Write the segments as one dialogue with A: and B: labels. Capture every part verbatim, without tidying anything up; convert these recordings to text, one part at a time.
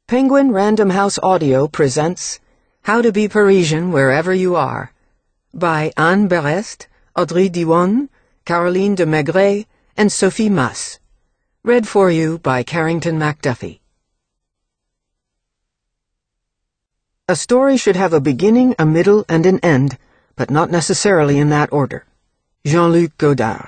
A: Penguin Random House Audio presents How to Be Parisian Wherever You Are by Anne Berest, Audrey Diwan, Caroline de Maigret, and Sophie Mas. Read for you by Carrington MacDuffie. A story should have a beginning, a middle, and an end, but not necessarily in that order. Jean-Luc Godard.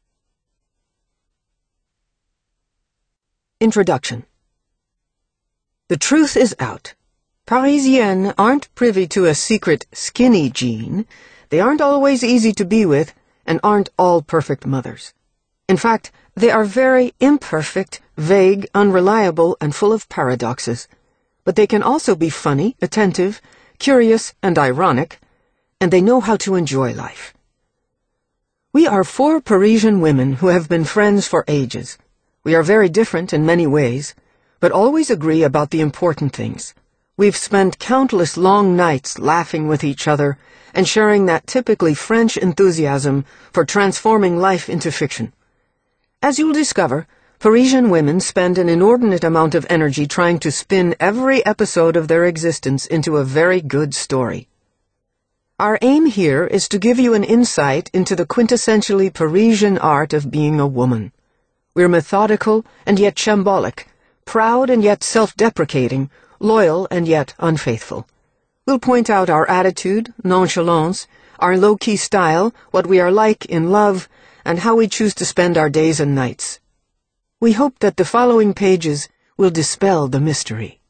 A: Introduction. The truth is out. Parisiennes aren't privy to a secret skinny gene. They aren't always easy to be with, and aren't all perfect mothers. In fact, they are very imperfect, vague, unreliable, and full of paradoxes. But they can also be funny, attentive, curious, and ironic, and they know how to enjoy life. We are four Parisian women who have been friends for ages. We are very different in many ways, but always agree about the important things. We've spent countless long nights laughing with each other and sharing that typically French enthusiasm for transforming life into fiction. As you'll discover, Parisian women spend an inordinate amount of energy trying to spin every episode of their existence into a very good story. Our aim here is to give you an insight into the quintessentially Parisian art of being a woman. We're methodical and yet shambolic, proud and yet self-deprecating, loyal and yet unfaithful. We'll point out our attitude, nonchalance, our low-key style, what we are like in love, and how we choose to spend our days and nights. We hope that the following pages will dispel the mystery.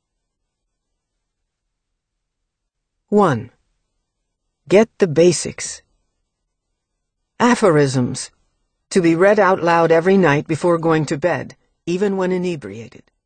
A: one. Get the basics. Aphorisms, to be read out loud every night before going to bed, even when inebriated.